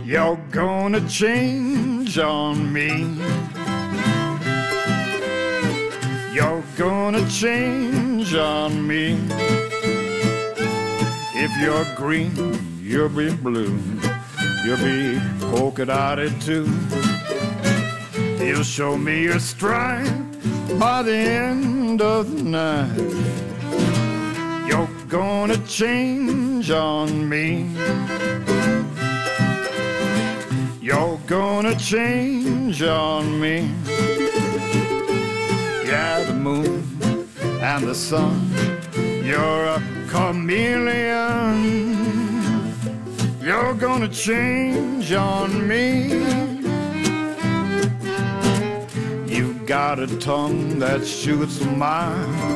You're gonna change on me. You're gonna change on me. If you're green, you'll be blue. You'll be polka dotted too. You'll show me your stride by the end of the night. You're gonna change on me. You're gonna change on me. Yeah, the moon and the sun, you're a chameleon. You're gonna change on me. You got a tongue that shoots a mile,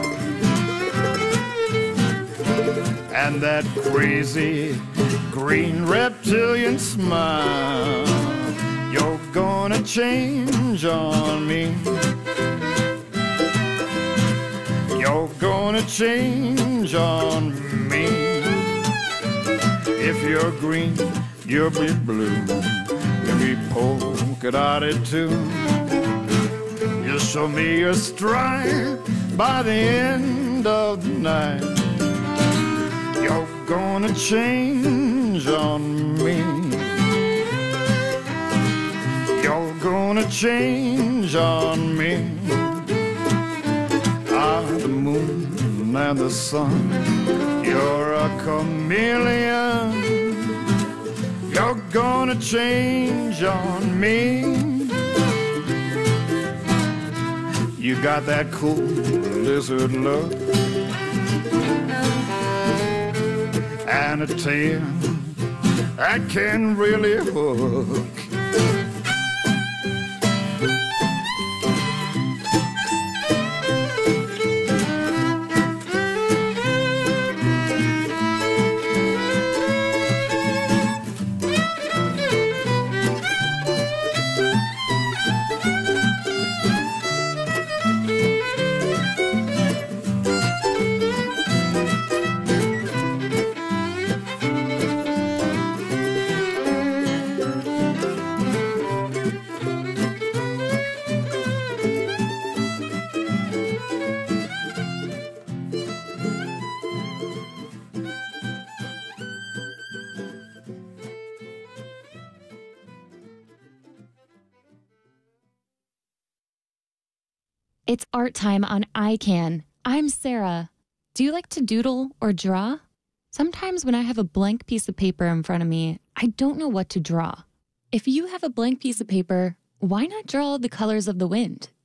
and that crazy green reptilian smile. You're gonna change on me. You're gonna change on me. If you're green, you'll be blue. You'll be polka dotted too. You'll show me your stride by the end of the night. You're gonna change on me. You're gonna change on me. Ah, the moon and the sun, you're a chameleon. You're gonna change on me. You got that cool lizard look and a tail that can really hook. It's art time on iCan. I'm Sarah. Do you like to doodle or draw? Sometimes when I have a blank piece of paper in front of me, I don't know what to draw. If you have a blank piece of paper, why not draw the colors of the wind?